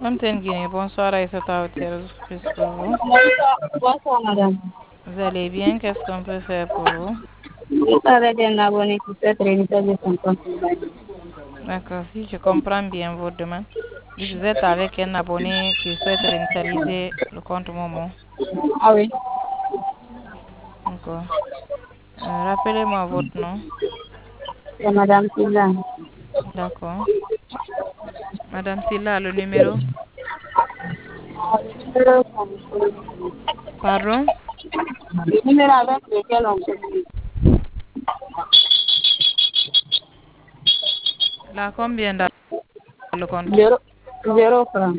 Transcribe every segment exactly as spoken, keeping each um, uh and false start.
Mme Guinée, bonsoir Aïssata Ouattara, plus pour vous. Bonsoir, bonsoir madame. Vous allez bien? Qu'est-ce qu'on peut faire pour vous? Je parle d'un abonné qui souhaite réinstaller son compte. D'accord, si je comprends bien votre demande. Vous êtes avec un abonné qui souhaite réinitialiser le compte Momo. Ah oui. D'accord. Euh, rappelez-moi votre nom. C'est madame Silla. D'accord. Madame Silla, le numéro? Pardon? Le numéro avec lequel on peut. Là, combien dans le compte? Zéro, zéro franc.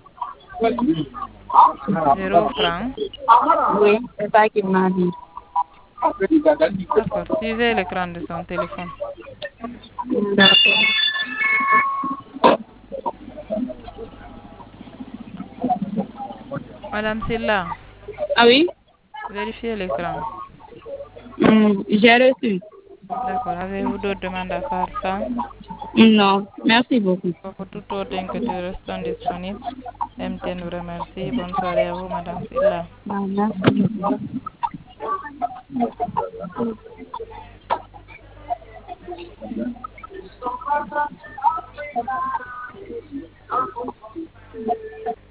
Zéro franc. Oui, c'est ça qu'il m'a dit. D'accord. Suivez l'écran de son téléphone. D'accord. Madame Silla, Ah oui? vérifiez l'écran. Hmm, j'ai reçu. D'accord. Avez-vous d'autres demandes à part ça? Non, merci beaucoup. Pour toute autre inquiétude, restons disponibles. M T N vous remercie. Bonne soirée à vous, Madame Silla. Ah, merci beaucoup.